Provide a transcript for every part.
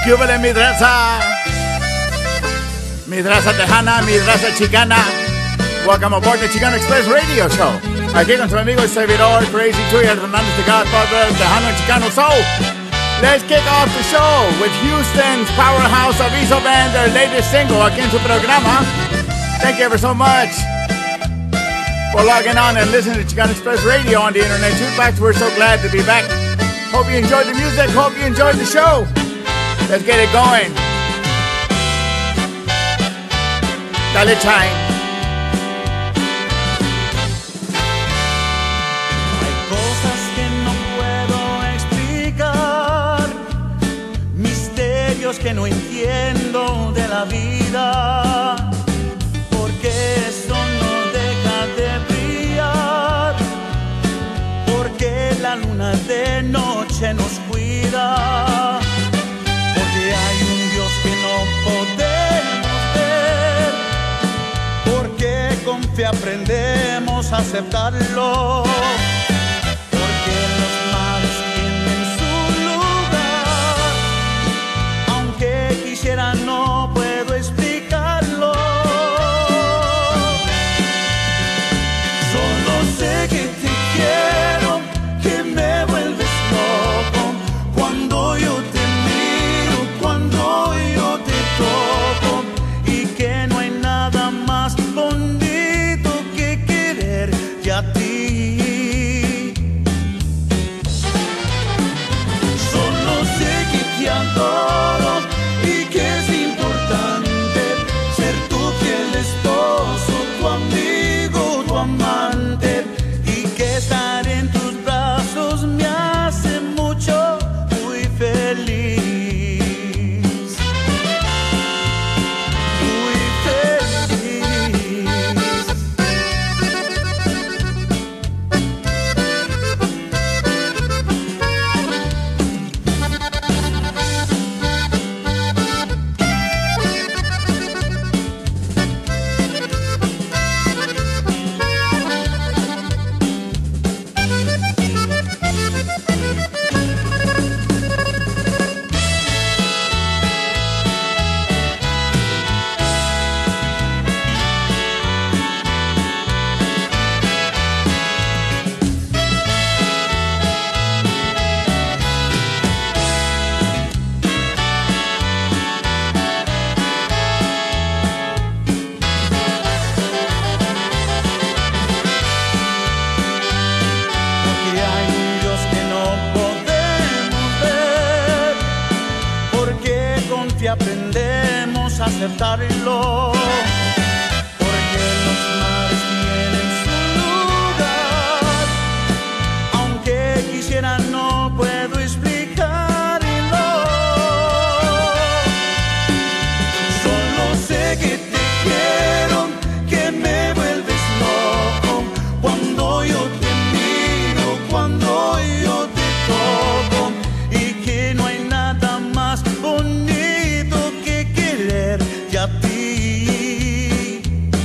Cúbele mi raza tejana, mi raza chicana. Welcome aboard the Chicano Express Radio Show. Aquí con su amigo y servidor Crazy Chuy Hernández, the Godfather, Tejano Chicano Soul. Let's kick off the show with Houston's powerhouse Aviso Band, their latest single aquí en su programa. Thank you ever so much for logging on and listening to Chicano Express Radio on the internet. In fact, we're so glad to be back. Hope you enjoyed the music. Hope you enjoyed the show. Let's get it going. Dale Chine. Hay cosas que no puedo explicar, misterios que no entiendo de la vida. Porque eso no deja de brillar, porque la luna de noche nos cuida. Porque hay un Dios que no podemos ver, porque con fe aprendemos a aceptarlo, porque los mares tienen su lugar, aunque quisiera no puedo explicarlo. Solo sé que te quiero, que me vuelves loco cuando yo te cuando yo te toco, y que no hay nada más bonito que quererte a ti. Solo sé que te adoro y que es importante ser tu fiel esposo, tu amigo, tu amante, y que estar en tus brazos me hace mucho, muy feliz. Aprendemos a aceptarlo, porque los mares tienen su lugar, aunque quisiera no puedo explicarlo. Solo sé que te quiero, que me vuelves loco cuando yo te miro, cuando yo te toco, y que no hay nada más bonito a ti.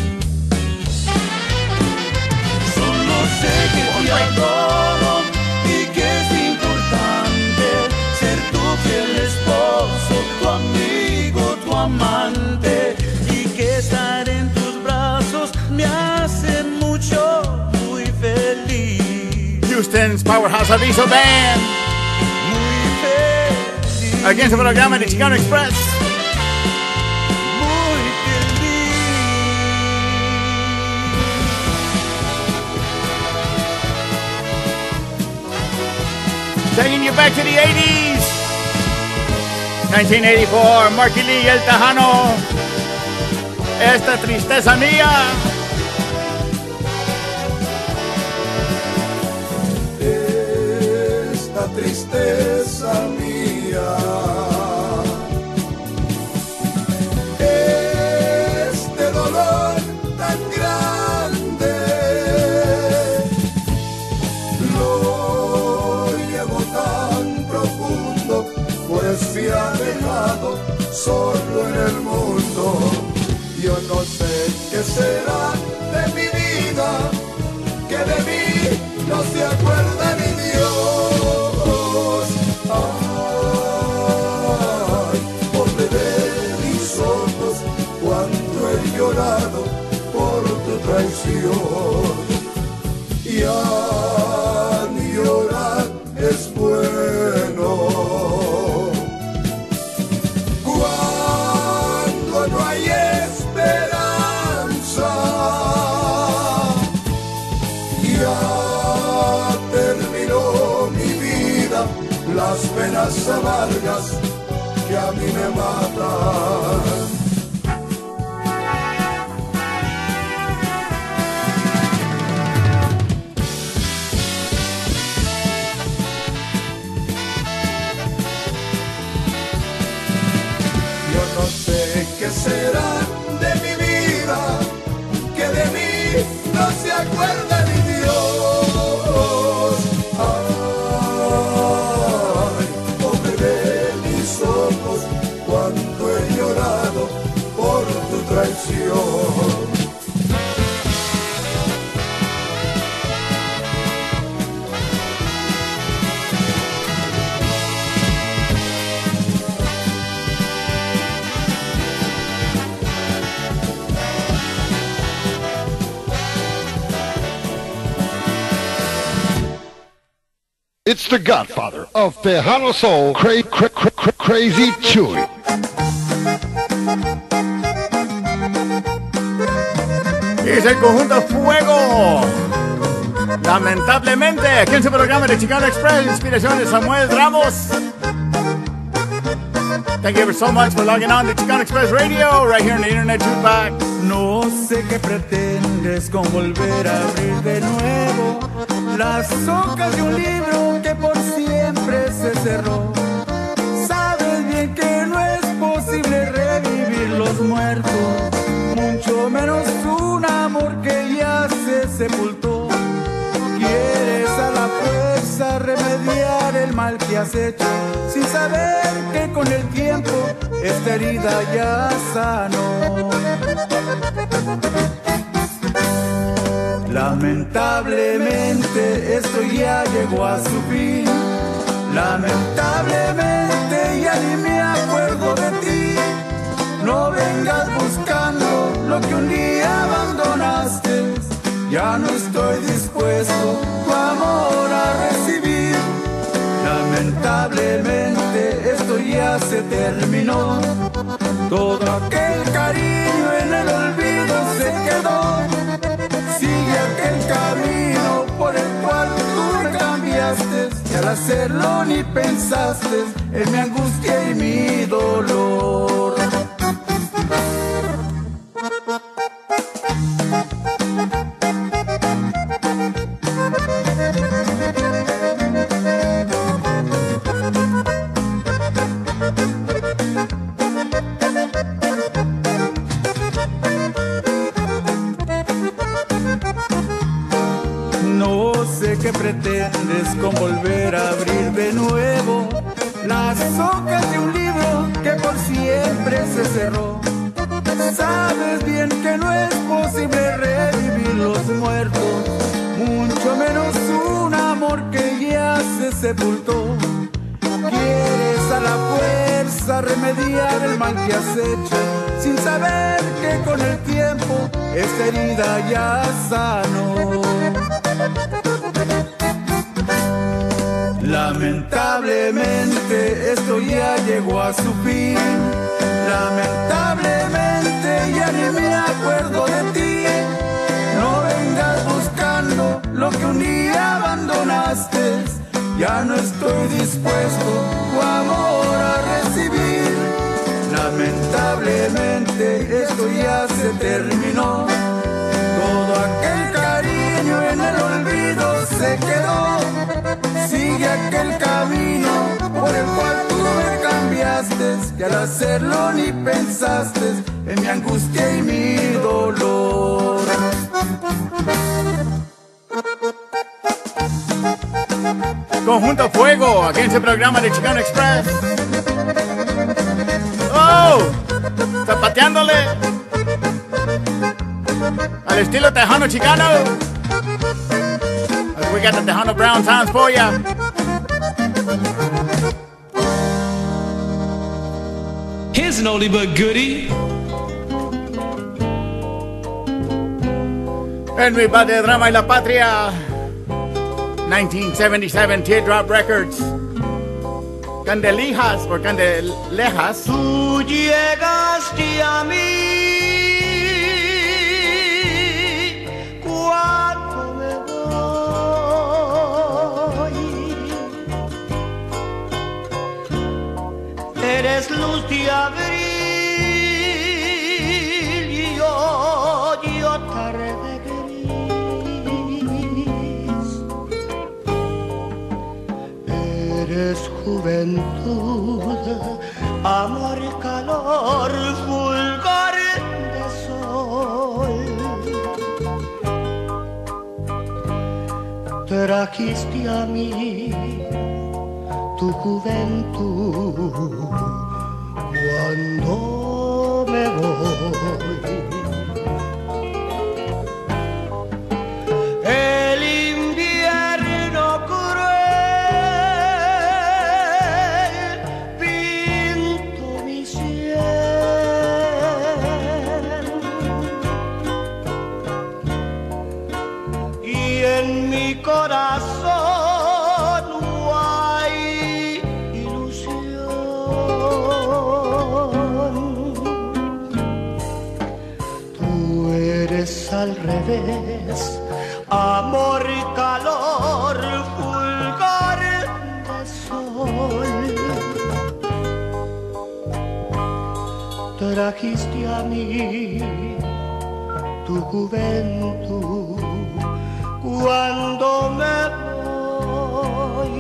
Solo sé que te adoro y que es importante ser tu fiel esposo, tu amigo, tu amante, y que estar en tus brazos me hace mucho, muy feliz. Houston's powerhouse Aviso Band. Muy feliz. Aquí en su programa de Chicano Express. Taking you back to the 80s. 1984, Marky Lee y el Tejano. Esta tristeza mía. Esta tristeza mía. Este dolor tan grande. Pues me ha dejado solo en el mundo. Yo no sé qué será de mi vida, que de mí no se acuerda ni Dios. Ay, traición. Ya ni llorar es bueno cuando no hay esperanza. Ya terminó mi vida, las penas amargas que a mí me matan. ¿Qué será de mi vida? Que de mí no se acuerda ni Dios. Ay, pobre de mis ojos, cuánto he llorado por tu traición. It's the godfather of Tejano Soul, Crazy Chuy. Es el conjunto Fuego. Lamentablemente, aquí en su programa de Chicano Express, inspiración de Samuel Ramos. Thank you ever so much for logging on to Chicano Express Radio, right here on the Internet Jukebox. No sé qué pretendes con volver a abrir de nuevo las hojas de un libro que por siempre se cerró. Sabes bien que no es posible revivir los muertos, mucho menos un amor que ya se sepultó. Quieres a la fuerza remediar el mal que has hecho, sin saber que con el tiempo esta herida ya sanó. Lamentablemente esto ya llegó a su fin. Lamentablemente ya ni me acuerdo de ti. No vengas buscando lo que un día abandonaste. Ya no estoy dispuesto tu amor a recibir. Lamentablemente esto ya se terminó. Todo aquel cariño en el olvido se quedó. Sigue aquel camino por el cual tú me cambiaste, y al hacerlo ni pensaste en mi angustia y mi dolor. ¿Qué pretendes con volver a abrir de nuevo las hojas de un libro que por siempre se cerró? Sabes bien que no es posible revivir los muertos, mucho menos un amor que ya se sepultó. Quieres a la fuerza remediar el mal que has hecho, sin saber que con el tiempo esta herida ya sanó. Lamentablemente esto ya llegó a su fin. Lamentablemente ya ni me acuerdo de ti. No vengas buscando lo que un día abandonaste. Ya no estoy dispuesto tu amor a recibir. Lamentablemente esto ya se terminó. Todo aquel cariño en el olvido se quedó. Sigue aquel camino por el cual tú me cambiaste, que al hacerlo ni pensaste en mi angustia y mi dolor. Conjunto Fuego, aquí en su programa de Chicano Express. ¡Oh! Zapateándole al estilo tejano chicano. We got the Tejano Brown sounds for ya. Here's an oldie but goodie. En mi Patria, Drama y la Patria. 1977 Teardrop Records. Candelijas o Candelejas. Tú llegaste a mí cuando me voy. Eres luz de abril y yo tarde gris. Eres juventud, amor y calor, fulgor de sol. Trajiste a mí tu juventud cuando me voy. El invierno cruel pintó mi sien y en mi corazón no hay ilusión. Tú eres al revés, amor y calor, fulgor de sol. Trajiste a mí tu juventud cuando me voy.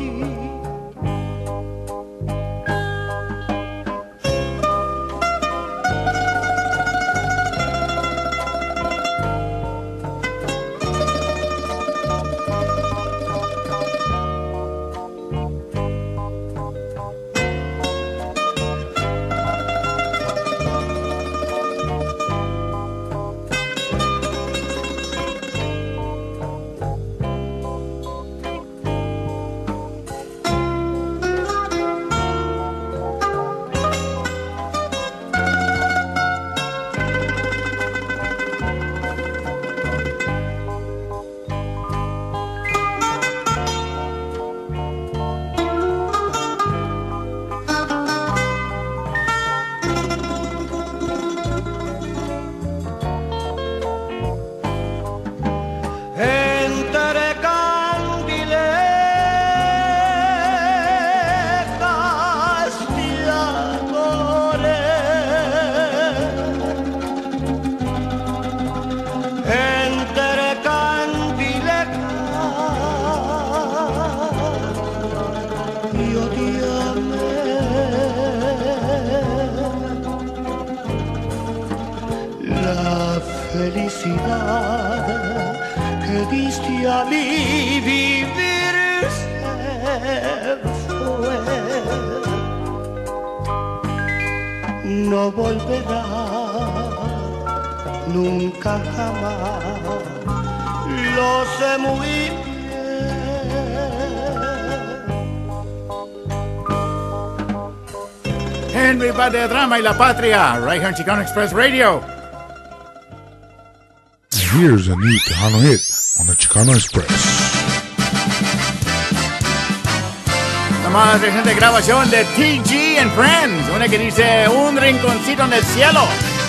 Felicidad que diste a mí vivir se fue, no volverá nunca jamás, lo sé muy bien. En mi Patria, Drama y la Patria. Right here on Chicano Express Radio. Here's a new Tejano hit on the Chicano Express. La más reciente grabación de TG and Friends, una que dice Un rinconcito en el cielo.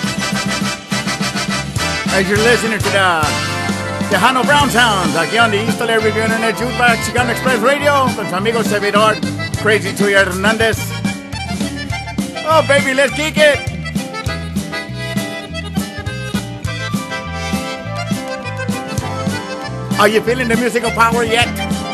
As you're listening to the Tejano Brown Sounds, aquí on the East LA Review Internet Jukebox Chicano Express Radio, con su amigo servidor Crazy Chuy Hernández. Oh baby, let's kick it. Are you feeling the musical power yet?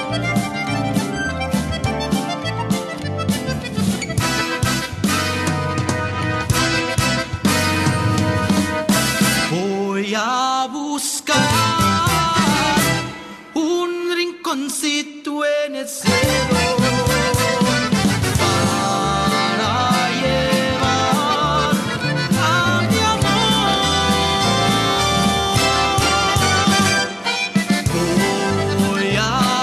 Voy a buscar un rinconcito en el cielo para llevar a mi amor. Voy a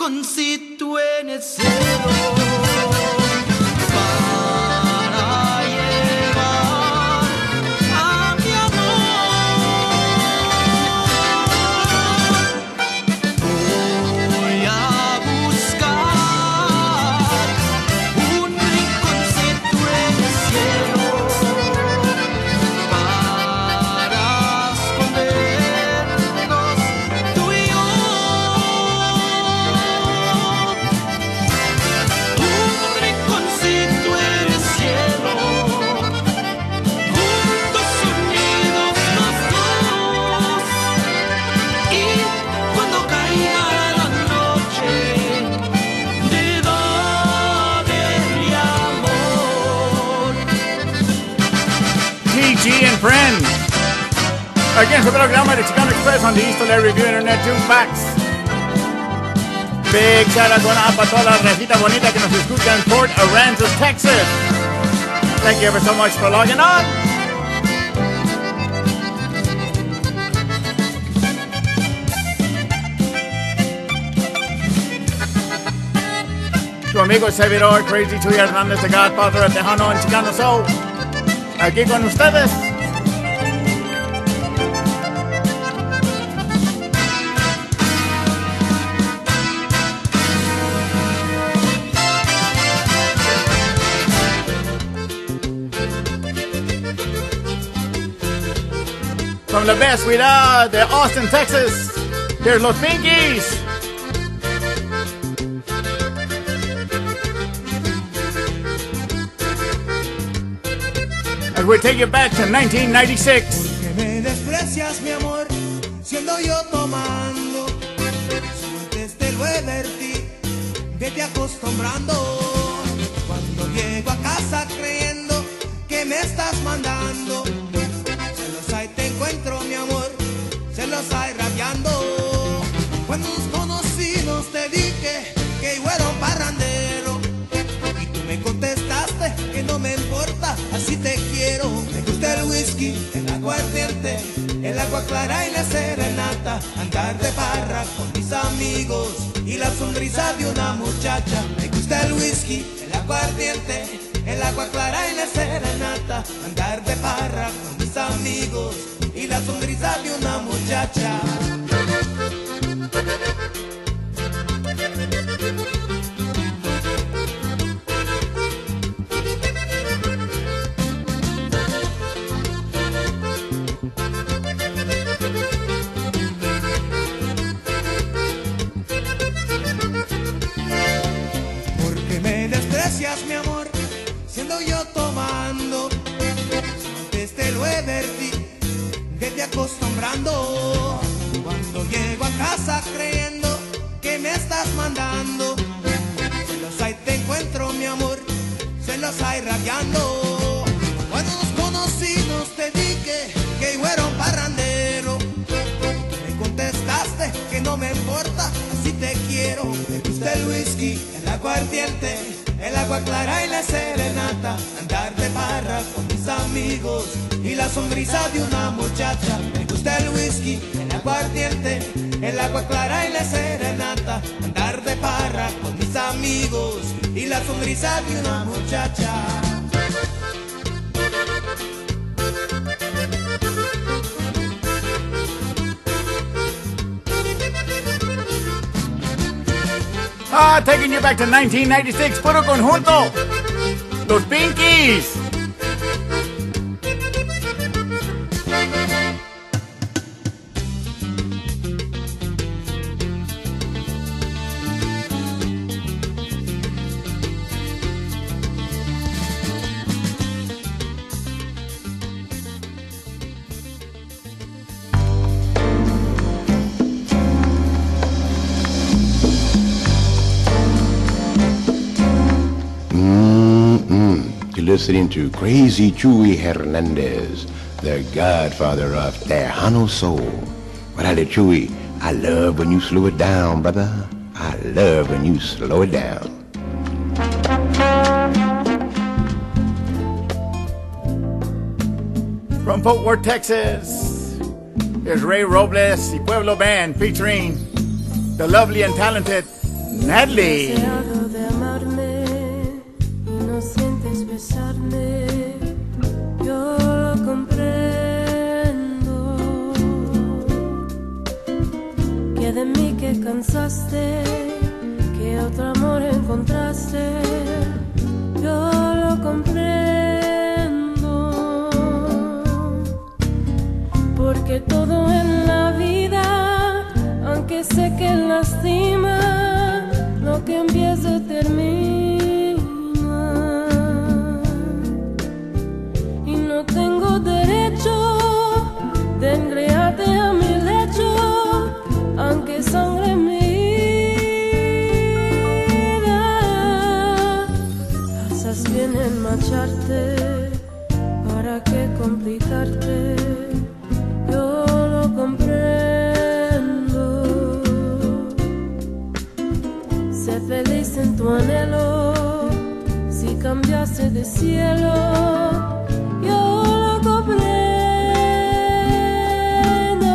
rinconcito en el cielo para llevar a mi amor. Voy a buscar un rinconcito en el cielo para escondernos tú y yo. Un rinconcito en el cielo, juntos unidos los dos. Y cuando caiga la noche de darle amor. TG and Friends. Aquí en su programa de Chicano Express on the East LA Review Internet Jukebox. Big shout out going out para toda la racita bonita que nos escucha en Port Aransas, Texas. Thank you ever so much for logging on. Tu amigo servidor Crazy Chuy Hernández, the Godfather of Tejano and Chicano Soul. Aquí con ustedes. From the best we are, de Austin, Texas, here's Los Pinkies. As we take you back to 1996. Que me desprecias, mi amor, siendo yo tomando. Si antes te lo advertí, vete acostumbrando. Cuando llego a casa creyendo que me estás mandando, celos ahí te encuentro, mi amor, celos ahí rabiando. Cuando nos conocimos te dije que yo era un parrandero y tú me contestaste que no me importa, así te quiero. Me gusta el whisky, el aguardiente, el agua clara y la serenata, andar de farra con mis amigos y la sonrisa de una muchacha. Me gusta el whisky, el aguardiente, el agua clara y la serenata, andar de farra con mis amigos y la sonrisa de una muchacha. Porque me desprecias, mi amor, siendo yo tomando. Antes te lo advertí, vete acostumbrando. Cuando llego a casa creyendo que me estás mandando, celos ahí te encuentro, mi amor, celos ahí rabiando. Cuando nos conocimos te dije que yo era un parrandero y tú me contestaste que no me importa, así te quiero. Me gusta el whisky, el aguardiente, el agua clara y la serenata, andar de farra con mis amigos y la sonrisa de una muchacha. Me gusta el whisky, el aguardiente, el agua clara y la serenata, andar de farra con mis amigos y la sonrisa de una muchacha. Taking you back to 1996, puro conjunto, Los Pinkies. Listening to Crazy Chuy Hernandez, the godfather of Tejano Soul. But I Chuy, I love when you slow it down, brother. I love when you slow it down. From Fort Worth, Texas, here's Ray Robles y Pueblo Band featuring the lovely and talented Natalie. Deseado de amarme y no sientes besarme, yo lo comprendo. Que de mí que cansaste, que otro amor encontraste, yo lo comprendo. Porque todo en la vida, aunque sé que lastima, lo que empieza termina. Y no tengo derecho de engrearte a mi lecho, aunque sangre mi vida. Haces bien en marcharte, ¿para qué complicarte? Yo lo comprendo. Sé feliz en tu anhelo, si cambiaste de cielo, yo lo comprendo.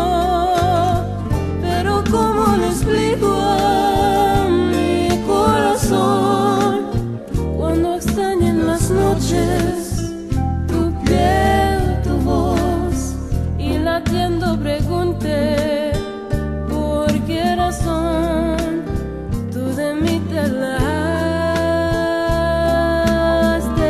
Pero ¿cómo le explico a mi corazón cuando extrañen las noches tu piel, tu voz, y latiendo pregunté por qué razón tú de mí te alejaste?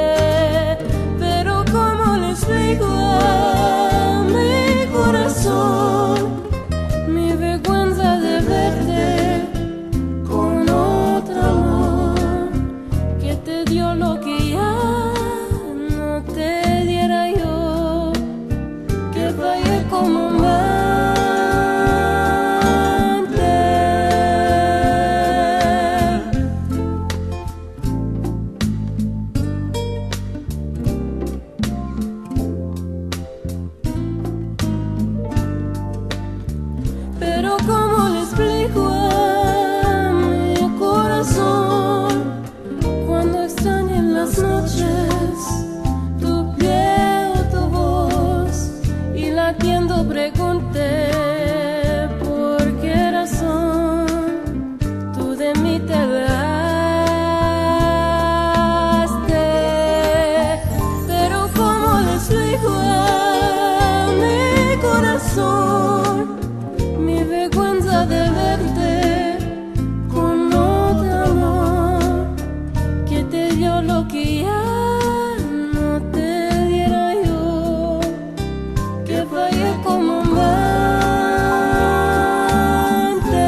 Pero ¿cómo le explico a mi corazón mi vergüenza de verte con otro amor que te dio lo que ya no te diera yo, que fallé como amante? Pero ¿cómo le explico a mi corazón cuando extrañen las noches tu piel, tu voz, y latiendo pregunté por qué razón tú de mí te alejaste? Pero ¿cómo le explico a mi corazón mi vergüenza de verte con otro amor que te dio lo que ya no te diera yo, que fallé como amante?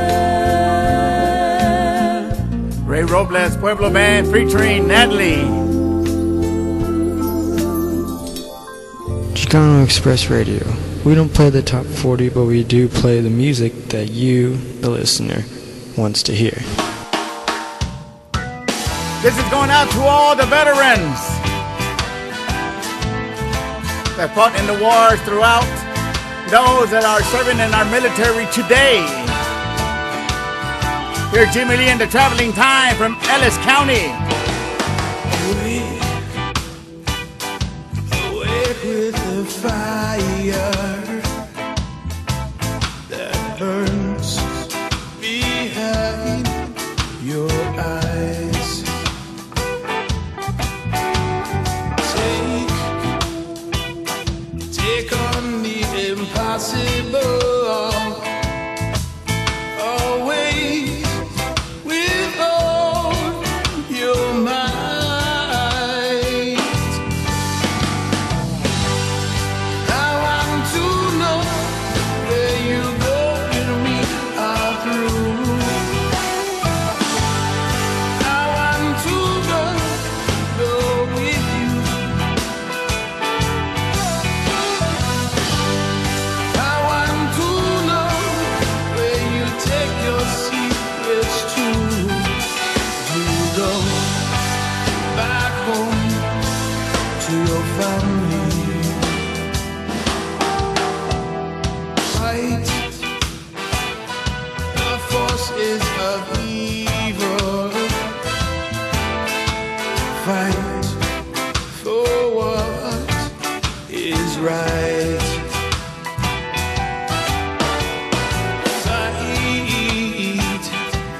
Ray Robles, Pueblo Band, featuring Natalie. Chicano Express Radio. We don't play the top 40, but we do play the music that you, the listener, wants to hear. This is going out to all the veterans that fought in the wars throughout, those that are serving in our military today. Here's Jimmy Lee and the Traveling Time from Ellis County. Awake with the fire that burns behind your eyes. Take on the impossible. Always with all your might. I want to know where you go when we are through. I want to go with you. I want to know where you take your secrets to. You go back home to your family. Fight the forces of evil. Fight for what is right. Fight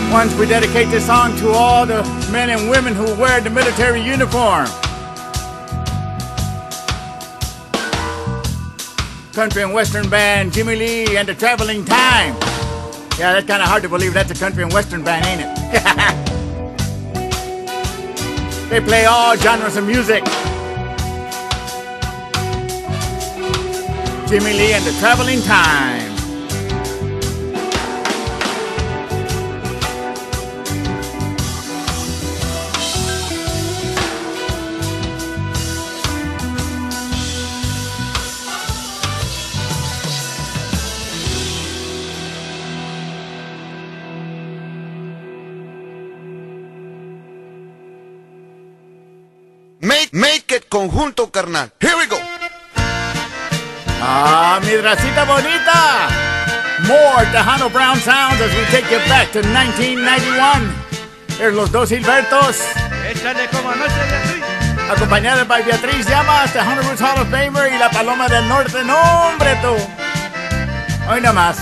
Once we dedicate this song to all the men and women who wear the military uniform. Country and Western band, Jimmy Lee and the Traveling Time. Yeah, that's kind of hard to believe that's a country and Western band, ain't it? They play all genres of music. Jimmy Lee and the Traveling Time. Make it conjunto, carnal. Here we go. Ah, mi racita bonita. More Tejano Brown sounds as we take you back to 1991. Here's los dos Gilbertos. Échale como anoche, Beatriz. Acompañadas by Beatriz Llamas, Tejano Roots Hall of Famer y la Paloma del Norte. No, hombre, tú. Hoy nomás.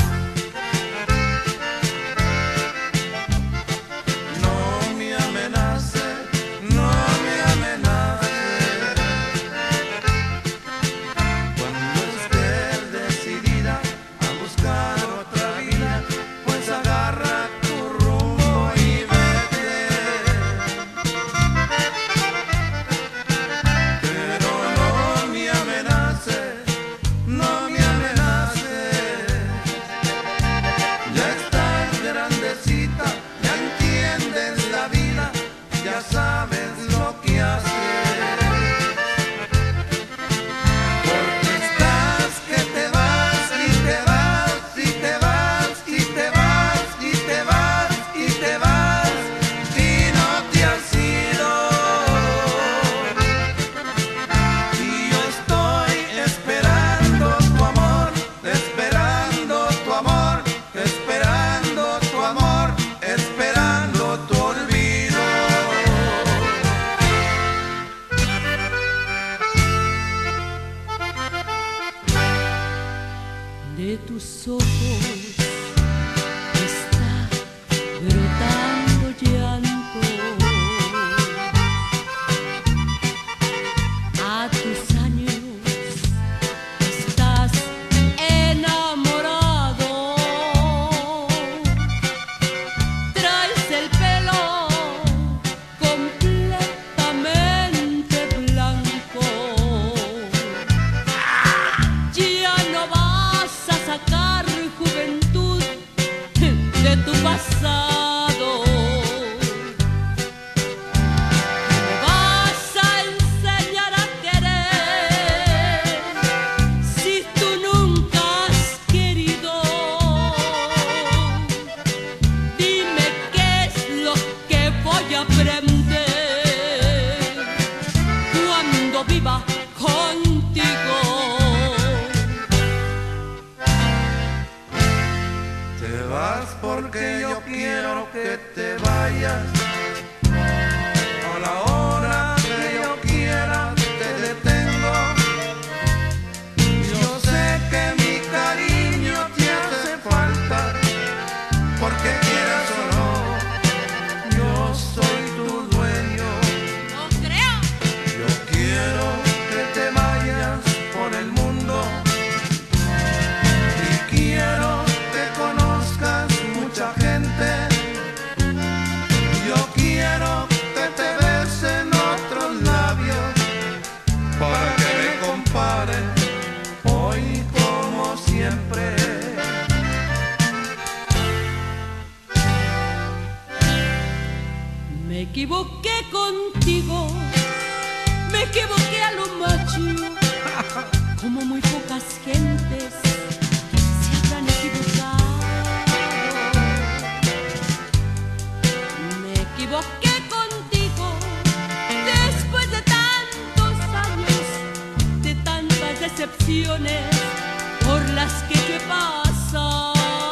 Por las que yo he pasado,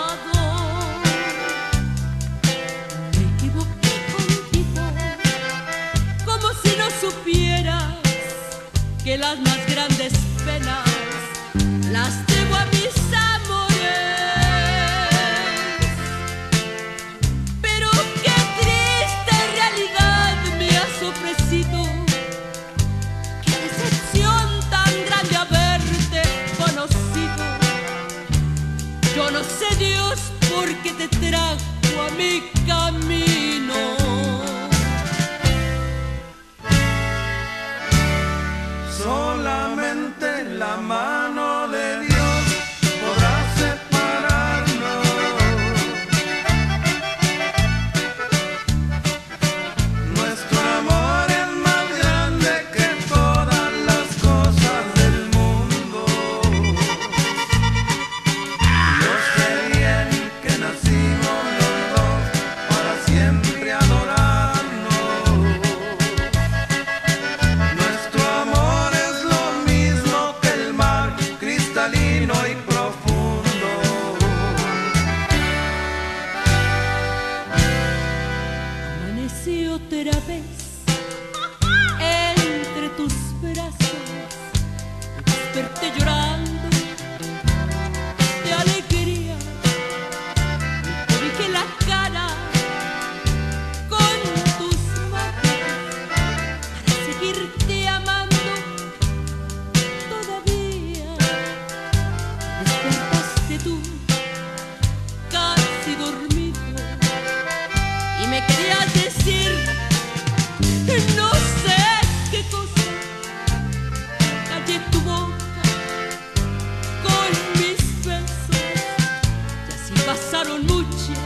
me equivoqué contigo, como si no supieras que las más grandes penas las debo a mis amores. Pero y otra vez entre tus brazos desperté llorando de alegría. Te dije la cara con tus manos para seguirte amando todavía. Despertaste tú casi dormido y me querías decir no sé qué cosa. Callé tu boca con mis besos y así pasaron muchas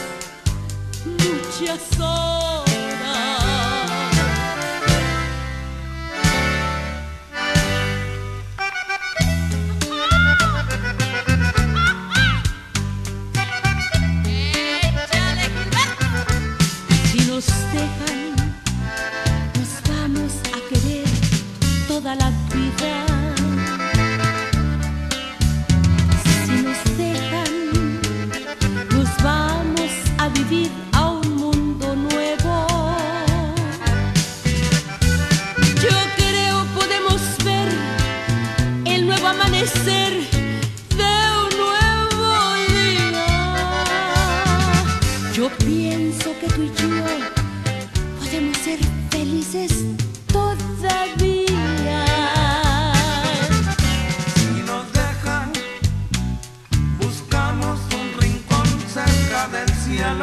horas. Si nos dejan, nos vamos a querer toda la vida. Si nos dejan, nos vamos a vivir a un mundo nuevo. Yo creo podemos ver el nuevo amanecer de un nuevo día. Yo pienso que tú y yo podemos ser felices todavía. Si nos dejan, buscamos un rincón cerca del cielo.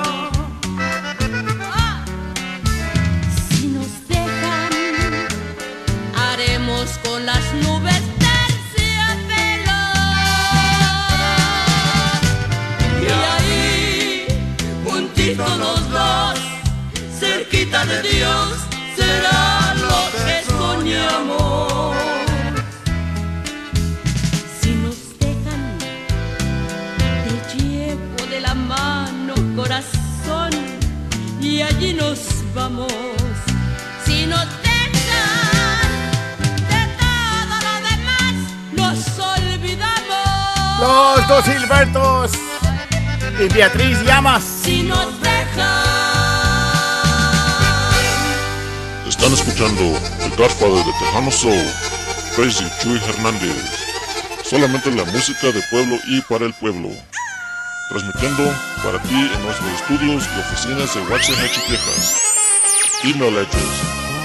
Si nos dejan, haremos con las nubes terciopelo. Y ahí, juntitos los dos, cerquita de Dios, será lo que soñamos. Si nos dejan, te llevo de la mano, corazón, y allí nos vamos. Si nos dejan, de todo lo demás nos olvidamos. Los dos Gilbertos y Beatriz Llamas. Si nos dejan. Están escuchando el Godfather de Tejano Soul, Crazy Chuy Hernández. Solamente la música de pueblo y para el pueblo. Transmitiendo para ti en nuestros estudios y oficinas de Waxahachie, Texas. Email address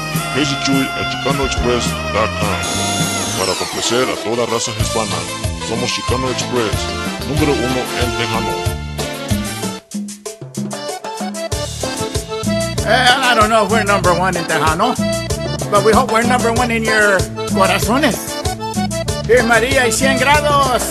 crazychuy@chicanoexpress.com. Para complacer a toda raza hispana, somos Chicano Express, número 1 en Tejano. I don't know if we're number one in Tejano, but we hope we're number one in your corazones. Here María y 100 grados.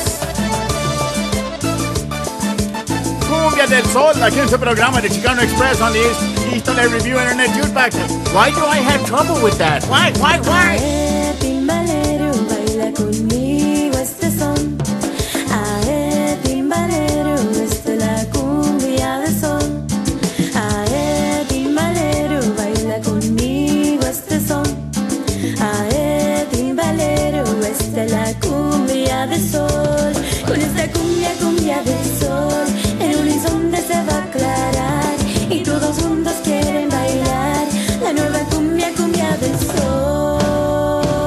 Cumbia del Sol, aquí en su programa de Chicano Express on the East LA Review Internet Jukebox. Why do I have trouble with that? Why? Timbalero, baila conmigo este son. Ae, timbalero, esta es la cumbia del sol. Ae, timbalero, baila conmigo este son. Ae, timbalero, esta es la cumbia del sol. Con esta cumbia del sol, el horizonte se va a aclarar y todos juntos quieren bailar la nueva cumbia del sol.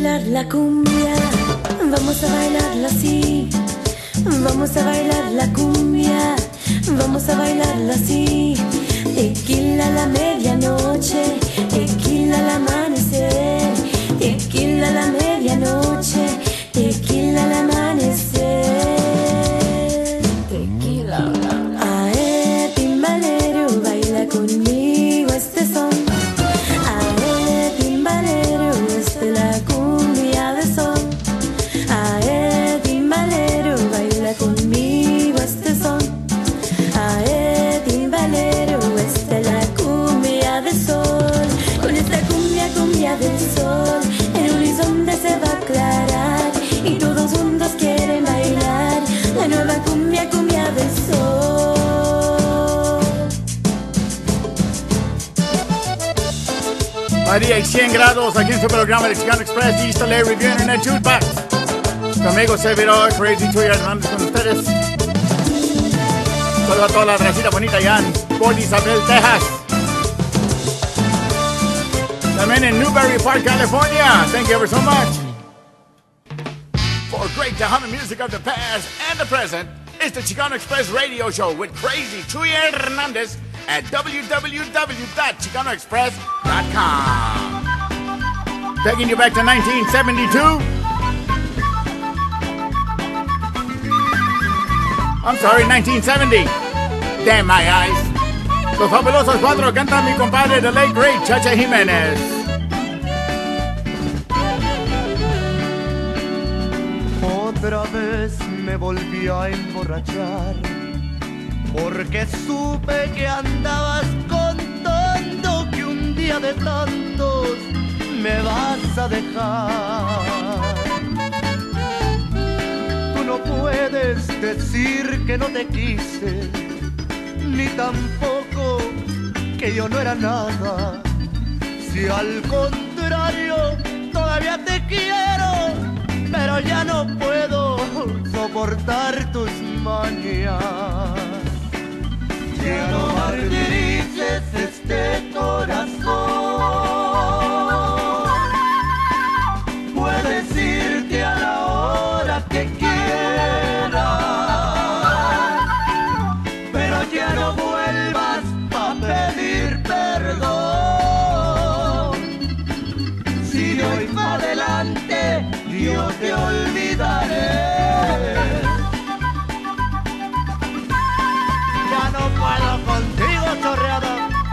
bailar la cumbia, vamos a bailarla así. Vamos a bailar la cumbia, vamos a bailarla así. Tequila a la medianoche, tequila al amanecer, tequila a la medianoche, tequila al amanecer. Tequila. Ae, timbalero, baila conmigo este son. Ae, timbalero, esta es la cumbia de son. Ae, timbalero, baila conmigo este son. Ae, timbalero, esta es la cumbia del sol. Con esta cumbia, cumbia del sol, el horizonte se va a aclarar y todos juntos quieren bailar la nueva cumbia, cumbia del sol. María y 100 grados aquí en su programa de Chicano Express East LA Review Internet Jukebox. Conmigo servidor Crazy Chuy Hernández con ustedes. Saludos a toda la racita bonita allá en Port Isabel, Texas. También en Newberry Park, California. Thank you ever so much. For great Tejano music of the past and the present, it's the Chicano Express Radio Show with Crazy Chuy Hernández at www.chicanoexpress.com. Taking you back to 1972. I'm sorry, 1970. Damn my eyes. Los fabulosos cuatro cantan mi compadre, the late great Chacha Jiménez. Otra vez me volví a emborrachar, porque supe que andabas contando que un día de tantos me vas a dejar. Tú no puedes decir que no te quise, ni tampoco que yo no era nada. Si al contrario todavía te quiero, pero ya no puedo soportar tus manías. Ya no martirices este corazón, puedes irte a la hora que quieras, pero ya no vuelvas a pedir perdón. Si de hoy para adelante yo te olvidaré, ya no puedo contigo, chorreada.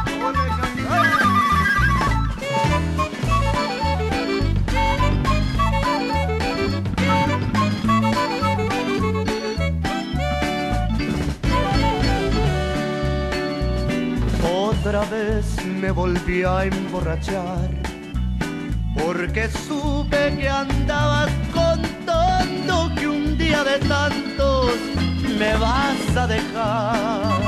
Otra vez me volví a emborrachar, porque supe que andabas contando que un día de tantos me vas a dejar.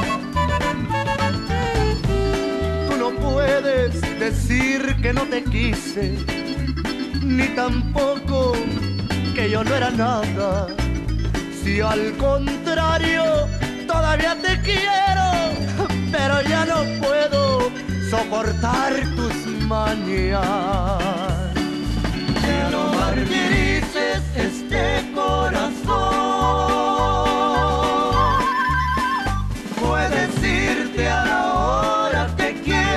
Tú no puedes decir que no te quise, ni tampoco que yo no era nada. Si al contrario todavía te quiero, pero ya no puedo soportar tus manías. Ya no martirices este corazón, puedes irte a la hora que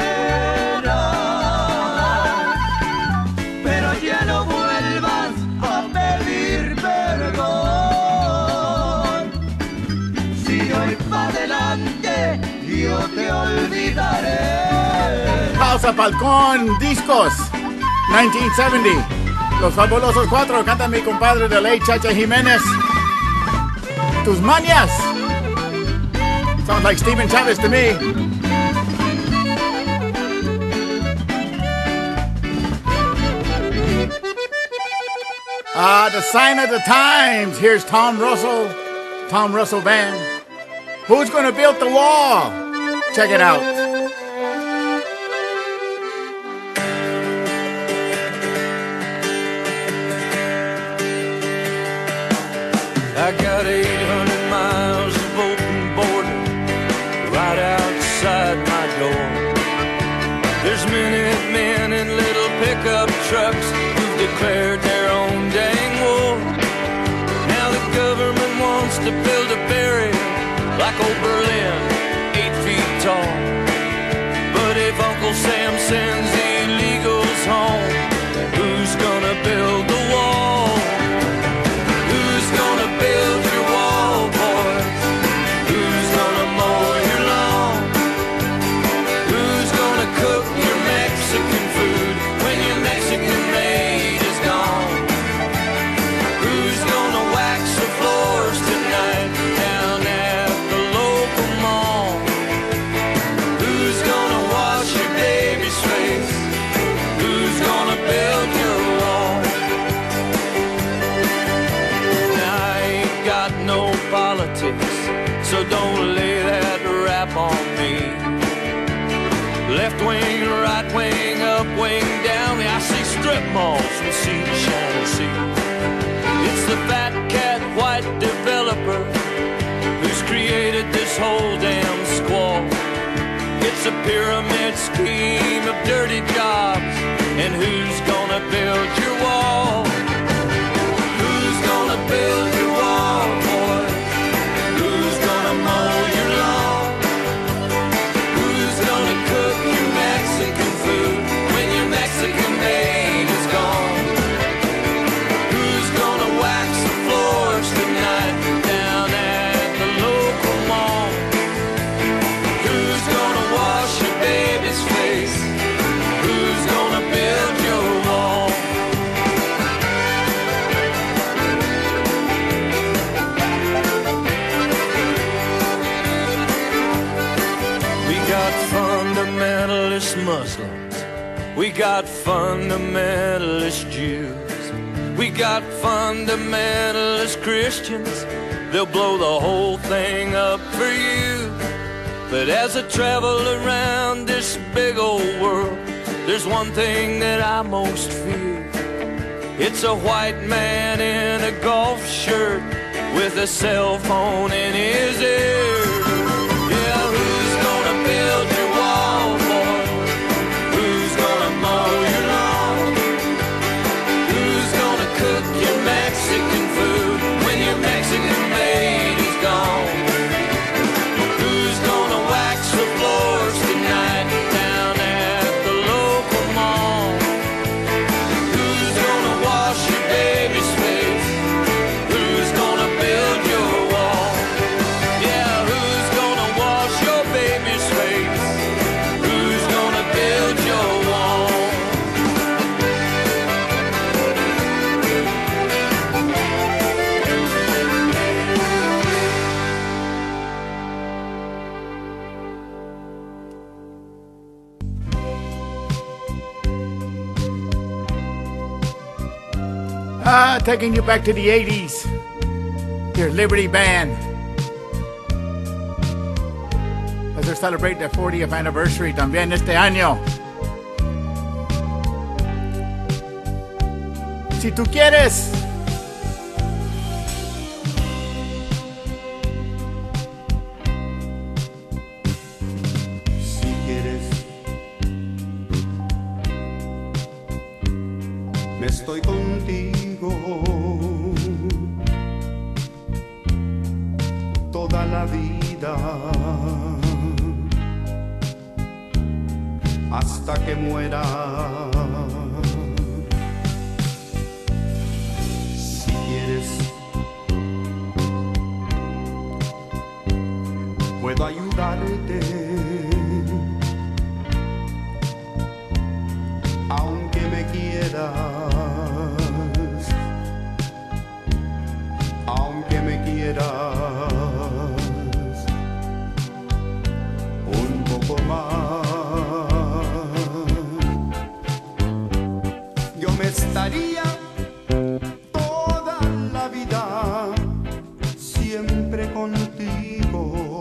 quieras, pero ya no vuelvas a pedir perdón. Si hoy para adelante yo te olvidaré. Pausa Falcón Discos 1970. Los fabulosos cuatro cantan mi compadre de ley Chacha Jiménez. Tus mañas. Sounds like Stephen Chavez to me. The sign of the times. Here's Tom Russell Band. Who's gonna build the wall? Check it out. I got 800 miles of open border right outside my door. There's Minutemen in little pickup trucks who've declared their tall. But if Uncle Sam sends the illegals home, who's gonna build the wall? Who's gonna build your wall, boys? Who's gonna mow your lawn? Who's gonna cook your Mexican food when your Mexican maid is gone? Who's gonna wax the floors tonight down at the local mall? Who's gonna wash your baby's face? Who's gonna build your wall? Now I ain't got no politics, so don't lay that rap on me. Left wing, right wing, up wing, down, I see strip malls from sea to shining sea. It's the fat cat white developer who's created this whole damn squall. It's a pyramid scheme of dirty jobs, and who's gonna build your wall? Who's gonna build your wall, boy? Who's gonna mow your lawn? Who's gonna cook your Mexican food when your Mexican maid is gone? Who's gonna wax the floors tonight down at the local mall? Who's gonna wash your baby's face? Who's gonna build your wall? We got fundamentalist Muslims, we got fundamentalist Jews, we got fundamentalist Christians. They'll blow the whole thing up for you. But as I travel around this big old world, there's one thing that I most fear. It's a white man in a golf shirt with a cell phone in his ear. Yeah, who's gonna build your wall, boy? Who's gonna mow your lawn? Who's gonna cook your Mexican food when your Mexican maid is gone? Who's gonna wax the floors tonight down at the local mall? Who's gonna wash your baby's face? Who's gonna build your wall? Yeah, who's gonna wash your baby's face? Who's gonna build your wall? Taking you back to the 80s. Here's Liberty Band, as they celebrate their 40th anniversary también este año. Si tú quieres. Si quieres, me estoy contigo toda la vida hasta que muera. Si quieres, puedo ayudarte, aunque me quieras, aunque me quieras un poco más. Yo me estaría toda la vida siempre contigo.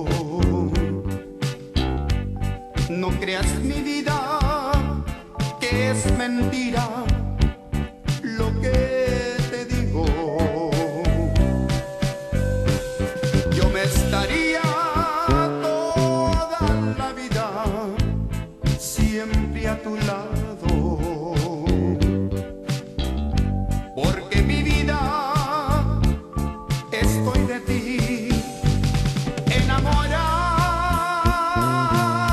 No creas, mi vida, que es mentira lo que te digo. Yo me estaría toda la vida siempre a tu lado, porque mi vida estoy de ti enamorado.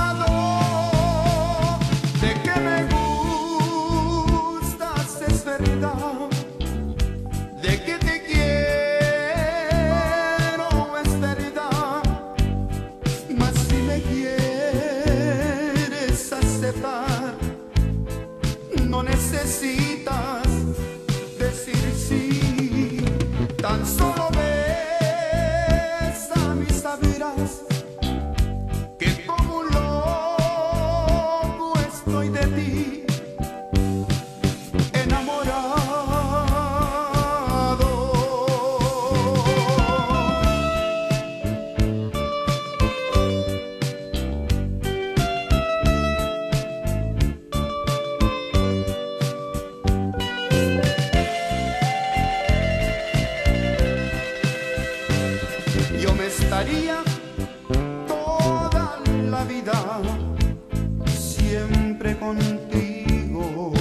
siempre contigo.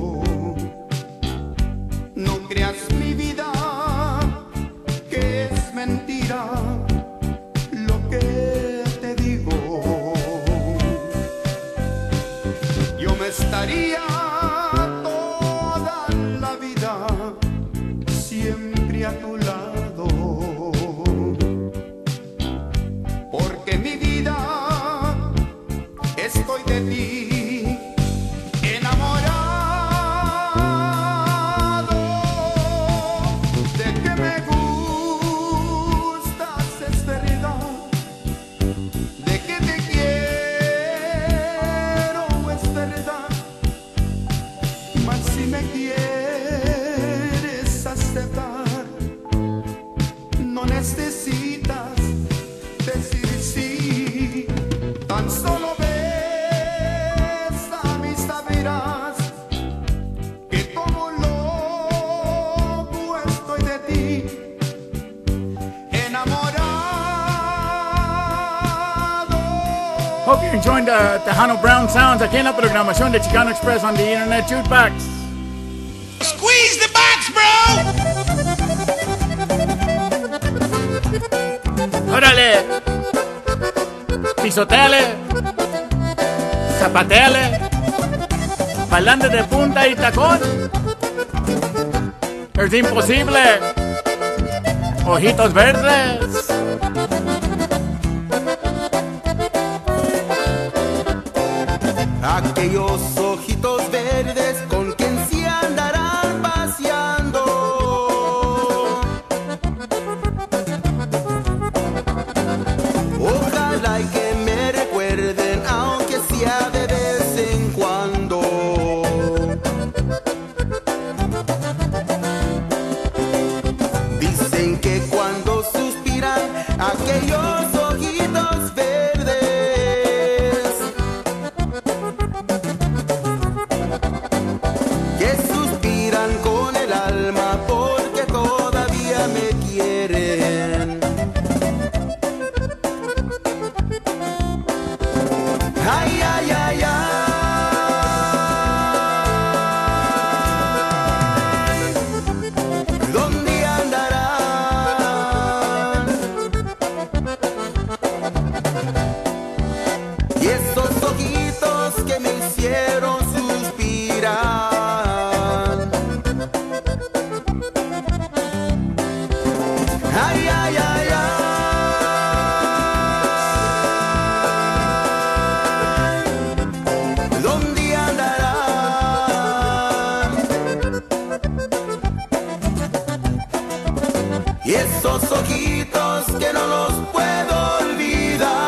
No creas mi vida que es mentira lo que te digo. Yo me estaría toda la vida siempre a tu lado, porque mi vida estoy de ti enamorado. De que me gustas es verdad, de que te quiero es verdad, mas si me quieres aceptar, no necesitas decir sí, tan solo ves amistad, verás que como loco estoy de ti enamorado. Hope you're enjoying the Tejano Brown sounds aquí en la programación de Chicano Express on the Internet Jukebox. Squeeze the box, bro! ¡Órale! Pisoteale, zapateale, bailando de punta y tacón. Es imposible. Ojitos verdes. Aquellos ojitos verdes con quien se andarán paseando. Ojalá y que me recuerden, aunque sea de vez en cuando. Dicen que cuando suspiran aquellos ojitos verdes, que suspiran con el alma porque todavía me quieren. Ay, ay, ay, ay. ¿Dónde andarán? Y esos ojitos que me hicieron suspirar. Ay, ay, ay, ay. ¿Dónde andarán? Y esos ojitos que no los puedo olvidar.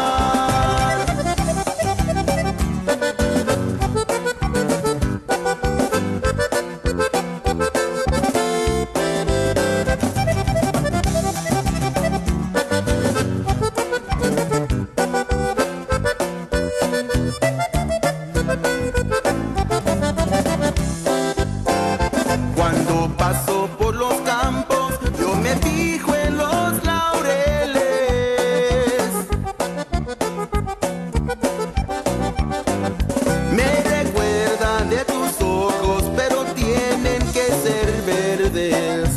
Cuando paso por los campos, yo me fijo en los laureles. Me recuerdan de tus ojos, pero tienen que ser verdes.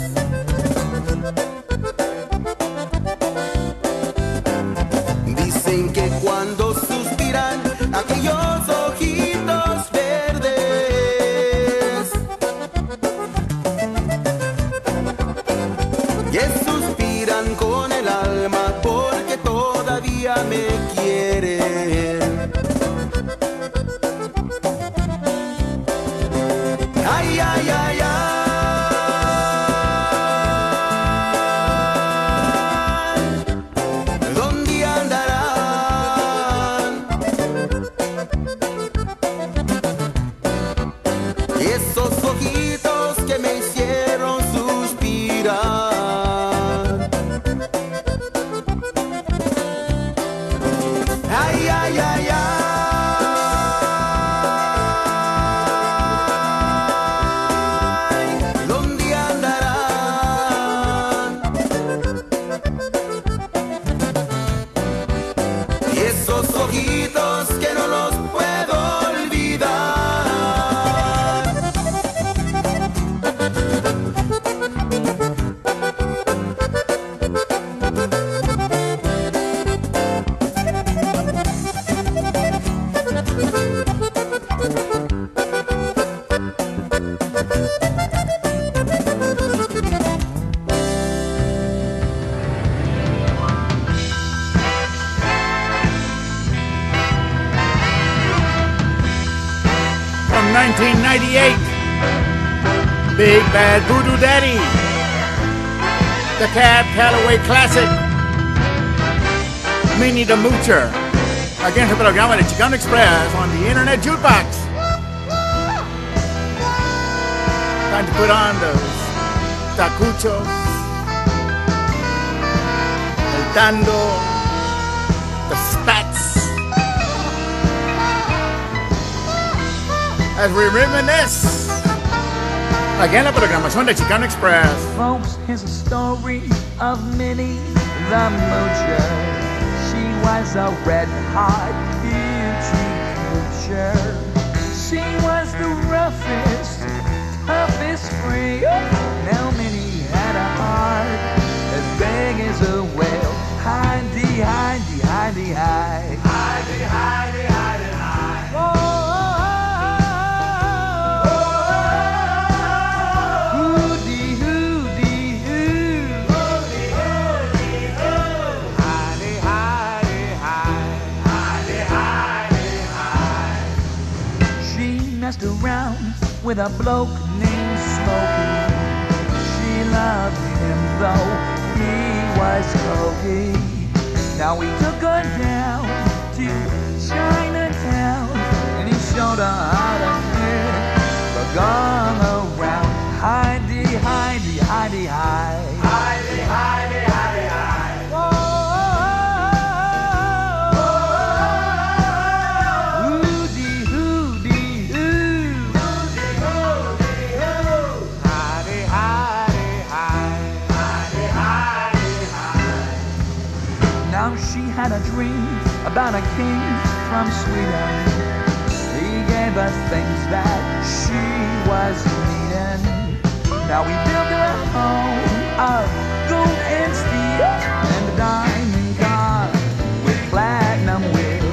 Dicen que cuando suspiran aquellos ojitos verdes, que suspiran con el alma porque todavía me quieren. Ay, ay, ay, ay. ¿Dónde andarán? Esos ojitos que me hicieron suspirar. Ay, ay, ay, ay. ¿Dónde andarán? Y esos ojitos 1998, Big Bad Voodoo Daddy, the Cab Calloway Classic, Minnie the Moocher. Aquí en el programa de Chicano Express on the Internet Jukebox. Time to put on those tacuchos, el tando, the spats, as we reminisce. Again, la programación de Chicano Express. Folks, here's a story of Minnie the Moocher. She was a red-hot beauty creature. She was the roughest, toughest free. Now Minnie had a heart as big as a whale. Hidey, hidey, hidey, hide. Hidey, hidey, hidey, hide. Oh, hooty, hooty, hoo. Hooty, hooty, hoo. Hidey, hidey, hide. Hidey, hidey, hide. She messed around with a bloke named Smokey. She loved him though he was cocky. Now we took her down to Chinatown, and he showed her how to hit the gong around. Hidey, hidey, hidey, hide. Hidey, hidey, hidey, hide. Hooty, hooty, hoo. Hooty, hooty, hoo. Hidey, hidey, hide. Hidey, hidey, hide. Now she had a dream about a king from Sweden. He gave her things that she was needing. Now we built her a home of gold and steel and a diamond car with platinum wheels.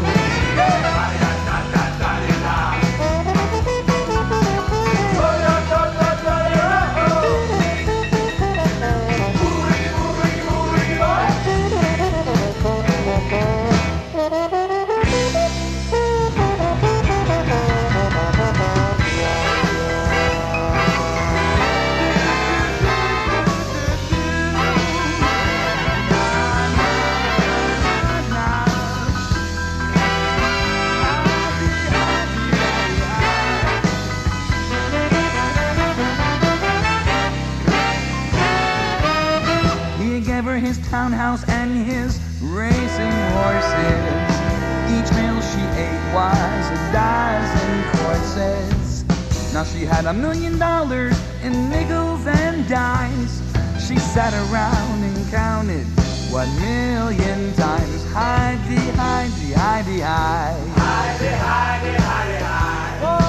His townhouse and his racing horses. Each meal she ate was a dozen courses. Now she had $1 million in nickels and dimes. She sat around and counted 1,000,000 times. Hidey, hidey, hidey, hide. Hidey, hidey, hidey, hide. Oh.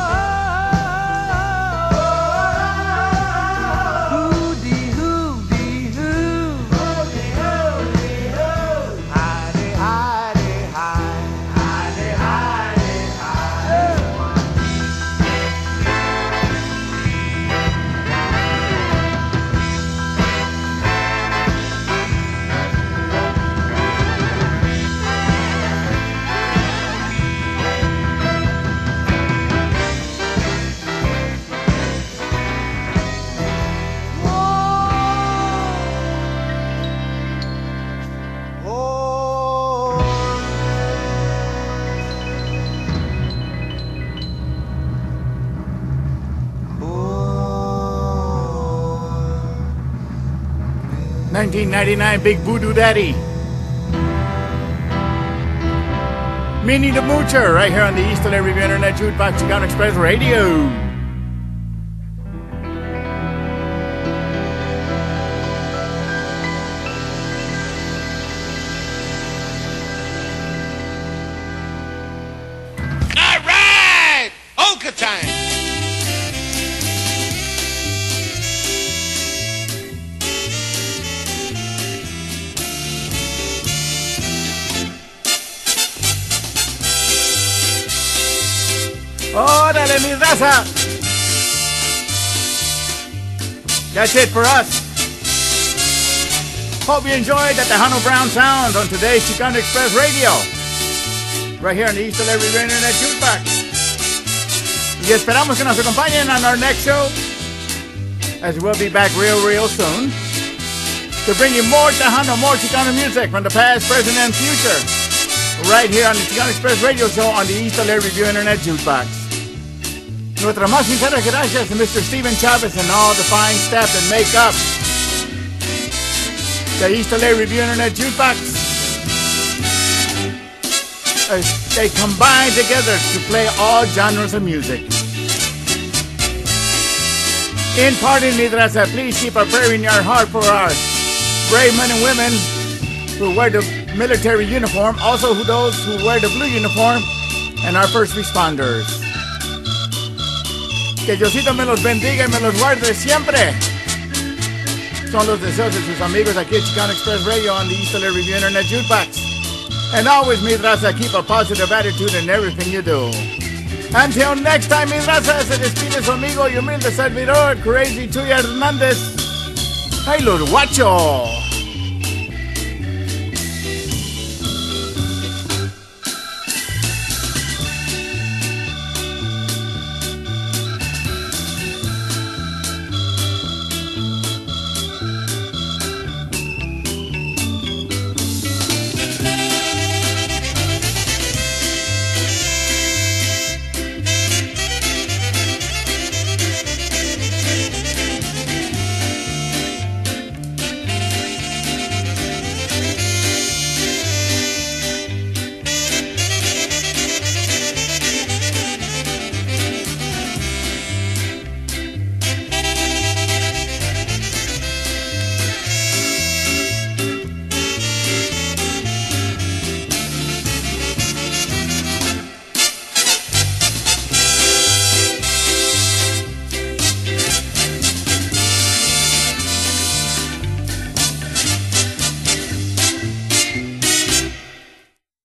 $19.99 Big Voodoo Daddy. Minnie the Moocher, right here on the East LA Review Internet Jukebox Chicano Express Radio. All right! Polka time! ¡Órale, mi raza! That's it for us. Hope you enjoyed that Tejano Brown sound on today's Chicano Express Radio. Right here on the East LA Review Internet Jukebox. Y esperamos que nos acompañen on our next show, as we'll be back real soon to bring you more Tejano, more Chicano music from the past, present, and future, right here on the Chicano Express Radio Show on the East LA Review Internet Jukebox. Nuestras más sinceras gracias to Mr. Steven Chavez and all the fine staff that make up the East LA Review Internet Jukebox. They combine together to play all genres of music. In parting, Nidrasa, please keep a prayer in your heart for our brave men and women who wear the military uniform, also those who wear the blue uniform, and our first responders. Que Diosito me los bendiga y me los guarde siempre. Son los deseos de sus amigos aquí at Chicano Express Radio on the East LA Review Internet Jukebox. And always, mi raza, keep a positive attitude in everything you do. Until next time, mi raza, se despide su amigo y humilde servidor, Crazy Chuy Hernández. ¡Ay, los guachos!